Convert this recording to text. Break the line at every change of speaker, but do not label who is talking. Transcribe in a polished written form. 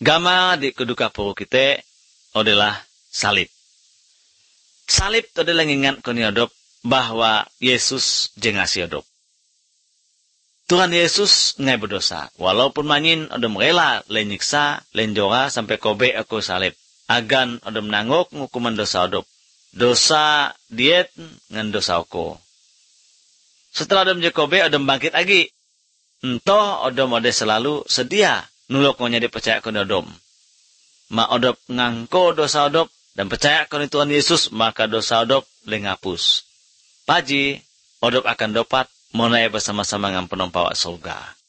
Gama di keduka puru kita adalah salib. Salib itu adalah ngingat koni adop bahwa Yesus jengasi adop. Tuhan Yesus ngai berdosa. Walaupun manyin odom rela len nyiksa, len jora sampai kobe aku salib. Agan odom nangok ngukuman dosa adop. Dosa diet ngan dosa aku. Setelah odom Jakobe, odom bangkit lagi. Entah odom ode selalu sedia nulok ngonya dipercaya koni odom. Ma odom ngangko dosa odom dan percaya koni Tuhan Yesus, maka dosa odom lengapus. Paji, odom akan dapat monai bersama-sama dengan penompawak surga.